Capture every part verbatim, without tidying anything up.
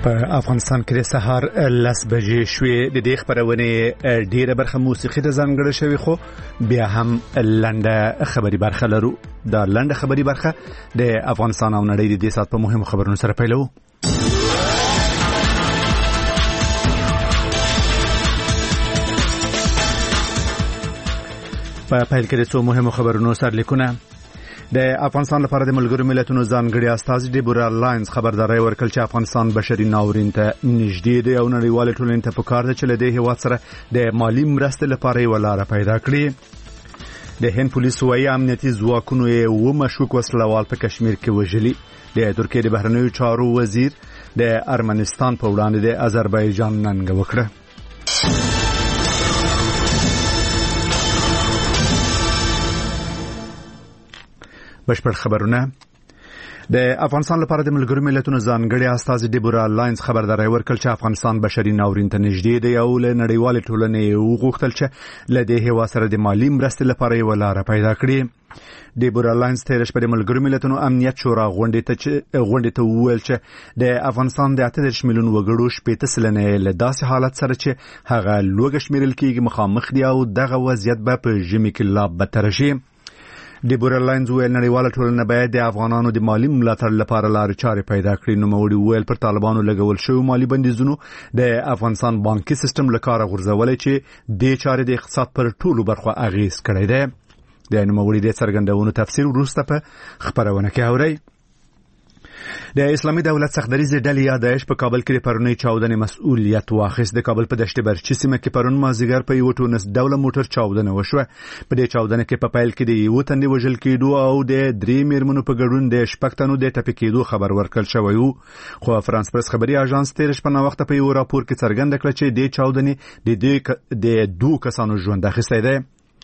په افغانستان کې د سهار لس بجې شوې. د دې خبرونه ډیره برخه موسیقي ته ځانګړې شوی، خو بیا هم لنډه خبري برخه لرو. دا لنډه خبري برخه د افغانستان او نړۍ د دې سات په مهمو خبرونو سره پیلو. په پیل کې د څو مهمو خبرونو سرلیکونه. د افغانستان لپاره د ملګرو ملتونو ځانګړي استازي ډیبورا لاینز خبرداري ورکړه چې افغانستان بشري ناورین ته نږدې دی او نړیوال ټولنې ته پکار ده چې له دې هیواد سره د مالی مرستې لپاره یو لار پیدا کړي. د هند پولیسو وايي امنیتي ځواکونو یې و مشکوک وسلوال په کشمیر کې وژلي. د ترکیې د بهرنیو چارو وزیر د ارمنستان په وړاندې د آذربایجان ننګه وکړه. بشپړ خبرونه. د افغانستان لپاره د ملګرو ملتونو ځانګړي استازي ډیبورا لاینز خبرداري ورکړه چې افغانستان بشري ناورین ته نږدې دی او له نړیوال ټولنې وغوښتل چې له دې هیواد سره د مالی مرستې لپاره یو لار پیدا کړي. ډیبورا لاینز تیر شپه د ملګرو ملتونو امنیت شورا غونډې ته غونډې ته وویل چې د افغانستان د اته دېرش میلیون وګړو شپږ سلنه له داسې حالت سره چې هغه لوږه شمیرل کېږي مخامخ دي او دغه وضعیت به په ژمي کې لا بدتر شي. ډیبورا لاینز ویل نړیواله ټولنه باید د افغانانو د مالی ملاتړ لپاره لارې چارې پیدا کړي. نو موړي ویل پر طالبانو لګول شوی مالی بندیزونو د افغانستان بانکي سیستم لکاره غورځولې چې د چارې د اقتصاد پر ټولو برخو اغیز کړی دی. د نوموړي د څرګندونو تفسیر وروسته په خبرونه کې اورئ. د اسلامي دولت سختدریزې ډلې یا داعش په کابل کې د پرونی چاودنې مسؤلیت واخیست. د کابل په دشت برچي سیمه کې پرون مازیګر په یو ټونس ډوله موټر چاودنه وشوه. په دې چاودنه کې په پیل کې د یو تن وژل کېدو او د درې میرمنو په ګډون د شپږ تنو د ټپي کېدو خبر ورکړل شوی و. خو فرانس پرس خبري اژانس تیر شپه نو وخت په یو راپور کې څرګنده کړه چې د چاودنې د د دوه کسانو ژوند اخیستی دی.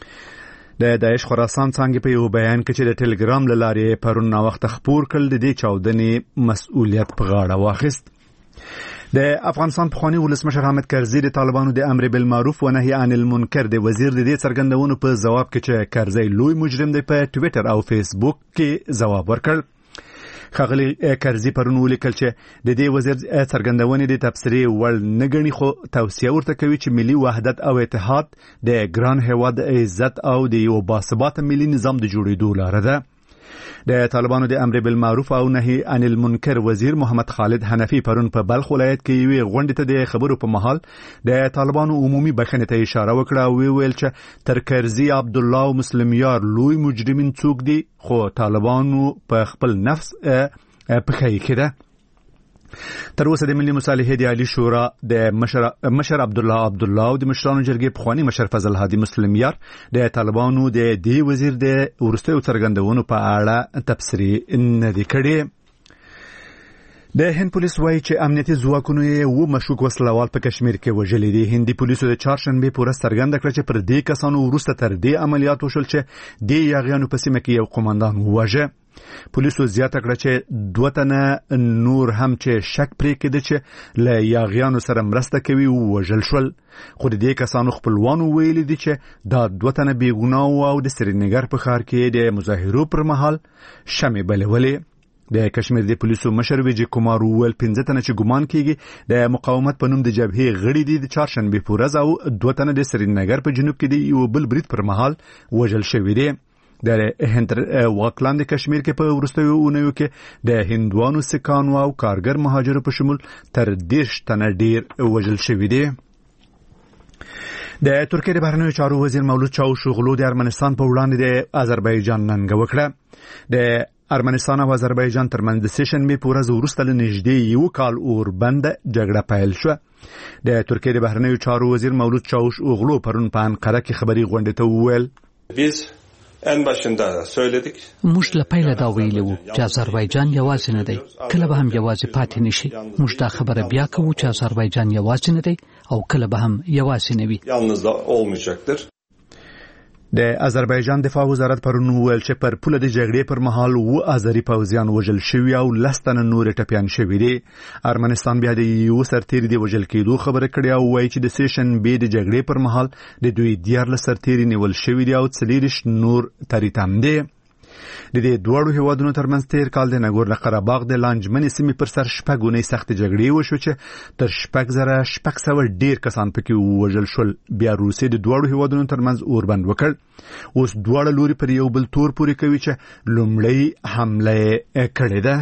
د داعش خراسان څنګه په یو بیان کې چې د ټلګرام له لارې پرون نو وخت خبر کړل د دې چاودنې مسؤلیت په غاړه واخیست. د افغانستان پخوانی ولسمشر حامد کرزي د طالبانو د امر بالمعروف و نهي عن المنکر د وزیر د دې څرګندونو په جواب کې چې کرزي لوی مجرم دی په ټوئیټر او فیسبوک کې جواب ورکړ. خغلی کرزي پرون ولیکل چې د دې وزیر څرګندونې د تفسیري وړ نه ګڼي، خو توصیه ورته کوي چې ملي وحدت او اتحاد د ګران هیواد عزت او د یو باثباته ملي نظام د جوړېدو لاره ده. د طالبانو د امر بالمعروف او نهي عن المنکر وزیر محمد خالد حنفي پرون په بلخ ولایت کې یو غونډه ته د خبرو په محل د طالبانو عمومي بخښنې ته اشاره وکړه او ویل چې تر کرزي عبد الله او مسلم یار لوی مجرمین څوک دي، خو طالبانو په خپل نفس په خی کې ده. تر اوسه د ملي مصالحې د عالی شورا د مشر مشر عبد الله عبد الله او د مشرانو جرګې پخوانی مشر فضل هادي مسلم یار د طالبانو د دې وزیر د ورستیو څرګندونو په اړه تفسیری نه دی کړی. د هند پولیس وايي چې امنیتي ځواکونو یې و مشکوک وسلوال په کشمیر کې وژلي دي. هندي پولیسو د چهارشنبه پورې څرګنده کړه چې پر دې کسانو وروسته تر دې عملیات وشول چې د یاغیانو په سیمه کې یو قومندان وواژه. پولیسو زیاته کړه چې دوه تنه نور هم چې شک پرې کېده چې له یاغیانو سره مرسته کوي ووژل شول. خو د دې کسانو خپلوانو ویلي دي چې دا دوه تنه بېګناه او د سرینګر په ښار کې د مظاهرو پر مهال شمې بلولې. د کشمیر د پولیسو مشر ویجی کومار وویل پنځه تنه چې ګمان کېږي د مقاومت په نوم د جبهې غړي دي د چهارشنبه په ورځ او دوه تنه د سرینګر په جنوب کې د یو بل برید پر مهال وژل شوي دي. د هند واکلاند کشمیر کې په ورستیو اونیو کې د هندوانو سکانو او کارګر مهاجرو په شمول تر دېرش تنه ډیر وژل شوي دي. د ترکیې د بهرنیو چارو وزیر مولود چاوشوغلو د ارمنستان په وړاندې د آذربایجان ننګه وکړه. د ارمنستان او آذربایجان ترمنځ د سیشنبه په ورځ وروسته له نږدې یو کال اوربند جګړه پیل شوه. د ترکیې د بهرنیو چارو وزیر مولود چاوشوغلو پرون په انقره کې خبري غونډه ته وویل En başında söyledik. موږ له پیله دا ویلي وو چې آذربایجان یوازې نه دی، کله به هم یوازې پاتې نشي. موږ دا خبره بیا کوو چې آذربایجان یوازې نه دی او کله به هم یوازې نه وي. Yalnız da olmayacaktır. د آذربایجان دفاع وزارت پرون وویل چې پر پوله د جګړې پر مهال و آذری پوځیان وژل شوي او لس تنه نور ټپیان شوي دي. ارمنستان بیا د یو سرتیري د وژل کېدو خبره کړې او وایي چې د سیشنبه د جګړې پر مهال د دوی دیارلس سرتیري نیول شوي دي او څلېرویشت نور تریتم دي. د دې دوړو هیوادونو ترمنځ تیر کال د ناګورنو قرهباغ د لانجمنې سیمې پر سر شپږونی سخت جګړې وشو چې تر شپږ زره شپږ سوه ډیر کسان پکې ووژل شول. بیا روسیې د دوړو هیوادونو ترمنځ اوربند وکړ. اوس دواړه لوري پر یو بل تور پورې کوي چې لومړی حمله کړې ده.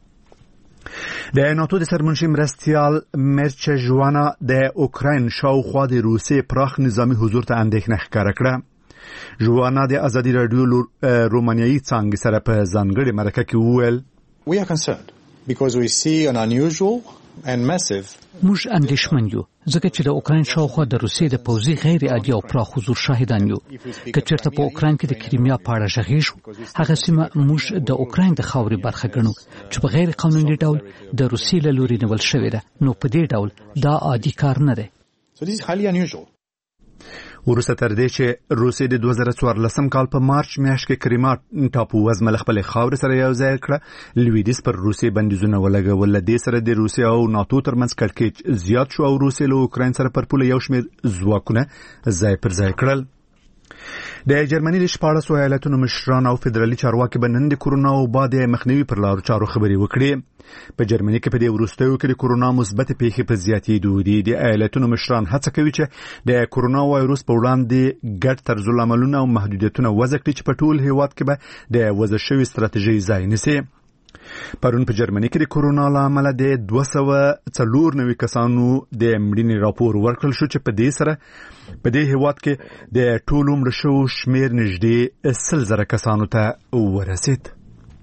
د ناتو د سرمنشي مرستیال مرچ ژوانا د اوکراین شاوخوا د روسیې پراخ نظامی حضور ته اندېښنه ښکاره کړه. ژوانا د ازادي رادیو رومانیایي څانګې سره په ځانګړې مرکه کې وویل We are concerned because we see an unusual and massive موږ اندېښمن یو ځکه چې د اوکراین شاوخوا د روسیې د پوځي غیر عادي او پراخ حضور شاهدان یو. که چېرته په اوکراین کې د کریمیا په اړه غږیږو، هغه سیمه موږ د اوکراین د خاورې برخه ګڼو چې په غیر قانوني ډول د روسیې له لوري نیول شوې ده. نو په دې ډول دا عادي کار نه دی. So this is highly unusual. وروسته تر دې چې روسیې د دوه زره څوارلسم کال په مارچ میاشت کې کریما ټاپو وزمه له خپلې خاورې سره یو ځای کړه، لویدیځ پر روسیې بندیزونه ولګول. له دې سره د روسیې او ناتو ترمنځ کړکېچ زیات شو او روسیې له اوکراین سره پر پوله یو شمېر ځواکونه ځای پر ځای کړل. د جرمني د شپاړسو ایالتونو مشران او فدرالي چارواکي به نن د کورونا وبا د مخنیوي پر لارو چارو خبرې وکړي. په جرمني کې په دې وروستیو کې د کورونا مثبت پیښې په زیاتېدو دي. د ایالتونو مشران هڅه کوي چې د کورونا وایروس په وړاندې ګډ طرزالعملونه او محدودیتونه وضع کړي چې په ټول هیواد کې به د وضع شوي ستراتیژۍ ځای نیسي. پرون په جرمني کې د کورونا له امله د دوه سوه څلور نوي کسانو د مړینې راپور ورکړل شو چې په دې سره په دې هیواد کې د ټولو مړه شوو شمېر نږدې سل زره کسانو ته ورسید.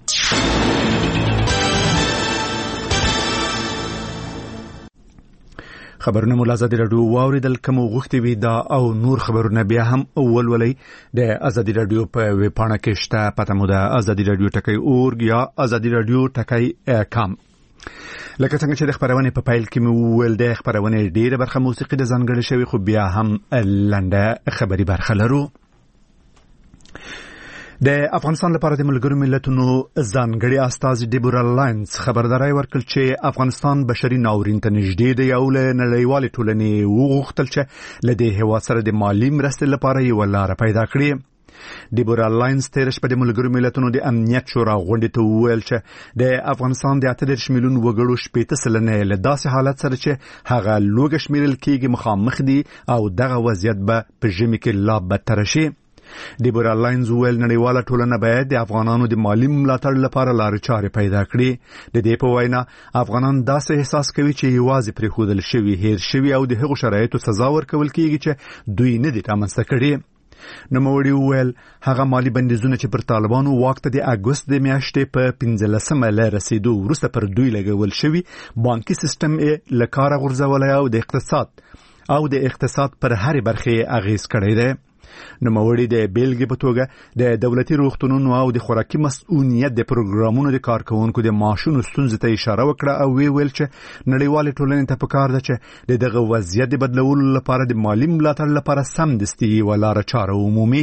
خبرونه مو له ازادي راډیو واوریدل. کوم غوښتي وي دا او نور خبرونه بیا هم ولولئ د ازادي راډیو په ویب پاڼه کې شته. پته مو ده ازادي راډیو ټکی اورګ یا ازادي راډیو ټکی کام. لکه څنګه چې د خبرونه په پایل کې مو ویل د خبرونه ډیره برخه موسیقي د ځانګړي شوی، خو بیا هم لنډه خبري برخه لرو. د افغانستان لپاره د ملګرو ملتونو ځانګړي استازي ډیبورا لاینز خبرداري ورکړه چې افغانستان بشري ناورین ته نږدې دی او له نړیوالې ټولنې وغوښتل چې له دې هیواد سره د مالي مرستې لپاره یو لار پیدا کړي. ډیبورا لاینز تیر شپه د ملګرو ملتونو د امنیت شورا غونډې ته وویل چې د افغانستان د اته دېرش میلیون وګړو شپېته سلنه له داسې حالت سره چې هغه لوږه شمیرل کېږي مخامخ دي او دغه وضعیت به په ژمي کې لا بدتر شي. ډیبورا لاینز ویل نړیواله ټولنه باید د افغانانو د مالی ملاتړ لپاره لارې چارې پیدا کړي. د دې په وینا افغانان داسې احساس کوي چې یوازې پرېښودل شوي، هیر شوي او د هغو شرایطو سزا ورکول کېږي چې دوی نه دي رامنځته کړي. نوموړي وویل هغه مالی بندیزونه چې پر طالبانو واک ته د اګوست د میاشتې په پنځلسمه له رسیدو وروسته پر دوی لګول شوي، بانکي سیستم یې له کاره غورځولی او د اقتصاد او د اقتصاد پر هرې برخې اغیز کړی دی. نوموړي د بیلګې په توګه د دولتي روغتونونو او د خوراکي مسؤلیت د پروګرامونو د کارکونکو د معاشونو ستونزې ته اشاره وکړه او وی ویل چې نړیوالې ټولنې ته پکار ده چې د دغه وضعیت د بدلولو لپاره د مالی ملاتړ لپاره سمدستي یوه لاره چاره عمومي.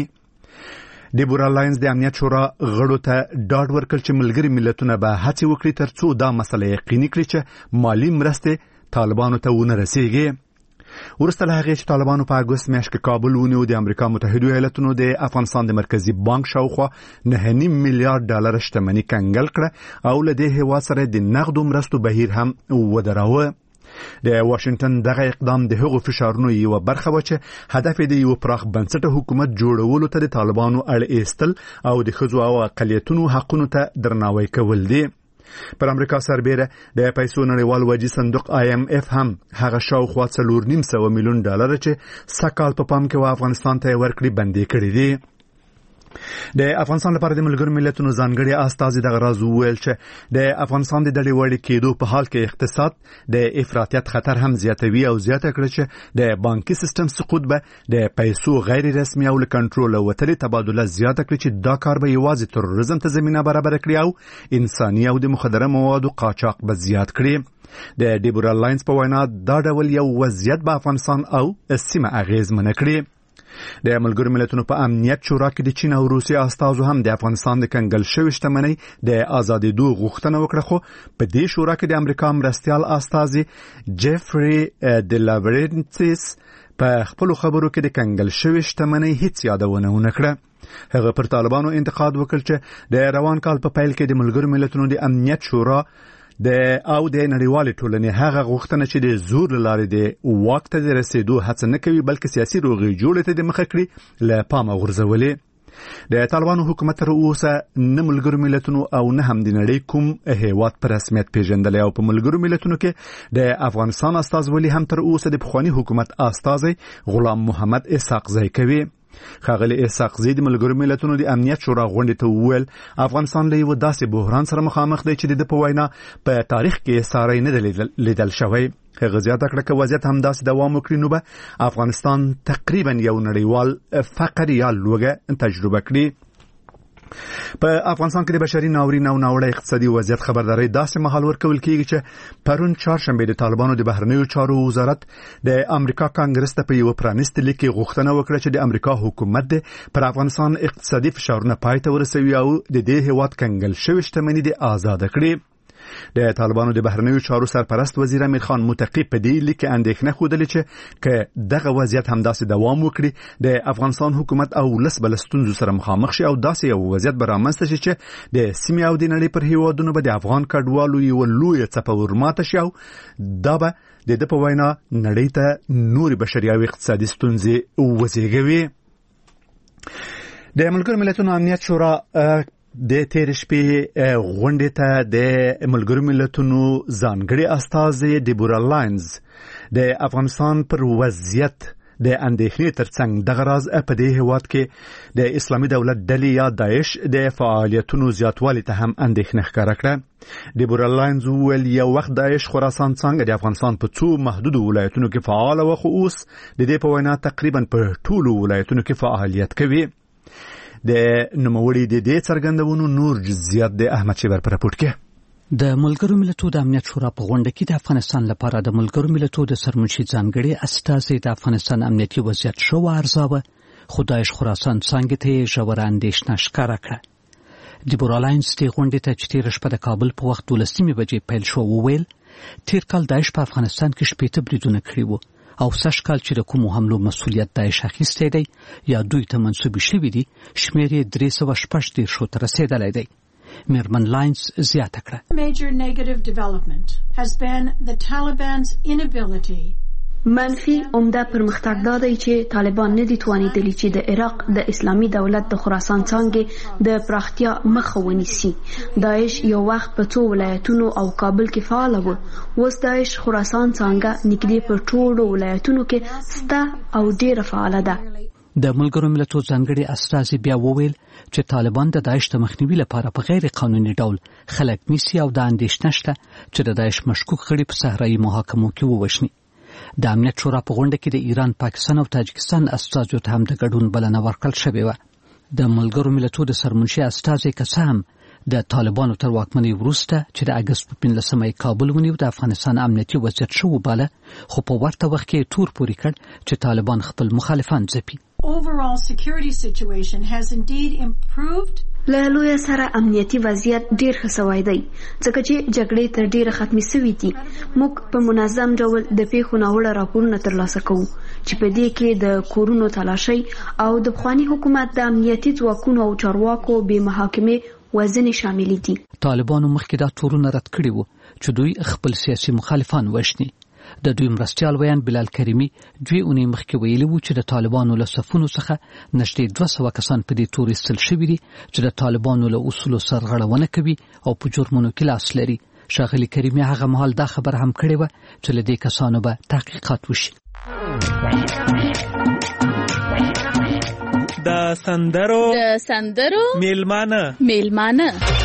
ډیبورا لاینز د امنیت شورا غړو ته ډاډ ورکړ چې ملګري ملتونه به هڅې وکړي ترڅو دا مسله یقیني کړي چې مالی مرستې طالبانو ته ونه رسیږي. ورسته له هغې چې طالبانو په اګوست میاشت کې کابل ونیو، د امریکا متحدو ایالتونو د افغانستان د مرکزی بانک شاوخوا نهه نیم میلیارډ ډالر شتمني کنګل کړه او له دې هیواد سره د نغدو مرستو بهیر هم ودراوه. د واشنگټن دغه اقدام د هغو فشارونو یوه برخه و چې هدف یې د یو پراخ بنسټه حکومت جوړولو ته د طالبانو اړ ایستل او د ښځو او اقلیتونو حقونو ته درناوی کول دي. پر امریکا سربیره د پیسو نړیوال وجې صندوق آی ایم اف هم هغه شاوخوا څلور نیم سوه میلیون ډالر چې سږکال په پام کې و افغانستان ته ورکړي بندي کړي دي. د افغانستان لپاره د ملګرو ملتونو ځانګړي استازي دغه راز وویل چې د افغانستان د ډلې وړي کېدو په حال کې اقتصاد د افراطیت خطر هم زیاتوي او زیاته کړه چې د بانکي سیستم سقوط به د پیسو غیر رسمي او له کنټروله وتلې تبادله زیاته کړي چې دا کار به یوازې تروریزم ته زمینه برابره کړي او انساني او د مخدره موادو قاچاق به زیات کړي. د ډیبورا لاینز په وینا دا ډول یو وضعیت به افغانستان او سیمه اغیزمنه کړي. د ملګرو ملتونو په امنیت شورا کې د چین او روسیې استازو هم د افغانستان د کنګل شوې شتمنۍ د آزادېدو غوښتنه وکړه، خو په دې شورا کې د امریکا مرستیال استازي جیفري د لابرنسیس په خپل خبرو کې د کنګل شوی شتمنۍ هیڅ یادونه ونه کړه. هغه پر طالبانو انتقاد وکړ چې د روان کال په پیل کې د ملګرو ملتونو د امنیت شورا د او د نړیوالې ټولنې هغه غوښتنه چې د زور لارې د واک ته د رسیدو هڅه نه کوي بلکې سیاسي روغې جوړې ته د مخه کړي له پامه غورځولې. د طالبانو حکومت تر اوسه نه ملګرو ملتونو او نه هم د نړۍ کوم هیواد په رسمیت پیژندلی او په ملګرو ملتونو کې د افغانستان استازولي هم تر اوسه د پخوانی حکومت استازی غلام محمد اسحاق زی کوي. ښاغلي اسحاق زی د ملګرو ملتونو د امنیت شورا غونډې ته وویل افغانستان له یو داسې بحران سره مخامخ دی چې د په وینا په تاریخ کې ساری نه دی لیدل شوی. هغه زیاته کړه چې وضعیت همداسې دوام وکړي نو به افغانستان تقریبا یو نړیوال فقر یا لوږه تجربه کړي. په افغانستان کې د بشري ناورین او ناوړه اقتصادي وضعیت خبرداري داسې مهال ورکول کیږي چې پرون چهارشنبه د طالبانو د بهرنیو چارو وزارت د امریکا کانګرس ته په یو پرانیستي لیک کې غوښتنه وکړه چې د امریکا حکومت پر افغانستان اقتصادي فشارونه پای ته ورسوي او د دې هیواد کنګل شوی شتمنۍ د آزاد کړي. د طالبانو د بهرنیو چارو سرپرست وزیر امیر خان متقی په دې لیک کې اندېښنه خوده چې ک دغه وضعیت همداسې دوام وکړي د افغانستان حکومت او لس بلستونزو سره مخامخ شي او داسې یو وضعیت به رامنځته شي چې د سیمې او د نړۍ پر هیوادونو به د افغان کډوالو یو لوی څپه ورماته شي او دا به د د په وینا نړۍ ته نور بشري او اقتصادي ستونزې وزېږوي. د ملګرو ملتونو امنیت شورا د تیر شپې غونډې ته د ملګرو ملتونو ځانګړي استازی ډیبورا لاینز د افغانستان پر وضعیت د اندېښنې ترڅنګ دغه راز په دې هیواد کې د اسلامي دولت ډلې یا داعش د فعالیتونو زیاتوالي ته هم اندېښنه ښکاره کړه. ډیبورا لاینز وویل یو وخت داعش خراسان څنګه د افغانستان په څو محدودو ولایتونو کې فعال و خو اوس د دې په وینا تقریبا په ټولو ولایتونو کې فعالیت کوي. د نوموړي د دې څرګندونو نور جزئیات د احمد شیبر پر راپورټ کې. د ملګرو ملتونو د امنیت شورا په غونډه کې د افغانستان لپاره د ملګرو ملتونو د سرمنشي ځانګړي استازي د افغانستان امنیتي وضعیت شو ارزاوه خو داعش خراسان څنګه ته ژوره اندېښنه ښکاره کړه. ډیبورا لاینز د غونډې ته چې تېره شپه د کابل په وخت دولسمې بجې پیل شو وویل تېر کال داعش په افغانستان کې شپېته بریدونه کړي وو او سږ کال چې د کومو حملو مسؤلیت داعش اخیستی دی یا دوی ته منسوب شوي دي شمېر یې درې سوه شپږ دېرشو ته رسېدلی دی. میرمن لاینز زیاته کړه Major negative development has been the Taliban's inability منفي عمده پرمختګ دا دی چې طالبان نه دي توانیدلی چې د عراق د اسلامي دولت د خراسان څانګې د پراختیا مخه ونیسي. داعش یو وخت په څو ولایتونو او کابل کې فعال و. اوس داعش خراسان څانګه نږدې په ټولو ولایتونو کې سته او ډیره فعاله ده. د ملګرو ملتونو ځانګړي استازي بیا وویل چې طالبان د داعش د مخنیوي لپاره په غیر قانوني ډول خلک نیسي او د اندېښنه شته چې د داعش مشکوک غړي په صحرایي محاکمو کې ووژني. د امنیت شورا په غونډه کې د ایران، پاکستان او تاجکستان استازو ته هم د ګډون بلنه ورکړل شوې وه. د ملګرو ملتونو د سرمنشي استازي که څه هم د طالبانو تر واکمنۍ وروسته چې د اګست په پنځلسمه یې کابل ونیو د افغانستان امنیتي وضعیت ښه وباله خو په ورته وخت کې تور پورې کړ چې طالبان خپل مخالفان ځپي. Overall security situation has indeed improved. له لوی سره امنیتي وضعیت ډیر ښه شوی دی ځکه چې جګړې تر ډیره ختمې شوې دي. موږ په منظم ډول د پیښو ناوړه راپورونه ترلاسه کوو چې په دې کې د کورونو تلاشي او د پخواني حکومت د امنیتي ځواکونو او چارواکو بې محاکمې وزن شامل دي. طالبانو مخکې دا تورونه رد کړي وو چې دوی خپل سیاسي مخالفان وژني. د دوی مرستیال ویان بلال کریمی دوی اونۍ مخکې ویلي وو چې د طالبانو له صفونو څخه نږدې دوه سوه کسان په دې تور ایستل شوي دي چې د طالبانو له اصولو سرغړونه کوي او په جرمونو کې لاس لري. ښاغلي کریمی هغه مهال دا خبره هم کړې وه چې له دې کسانو به تحقیقات وشي. د سندرو د سندرو میلمانه میلمانه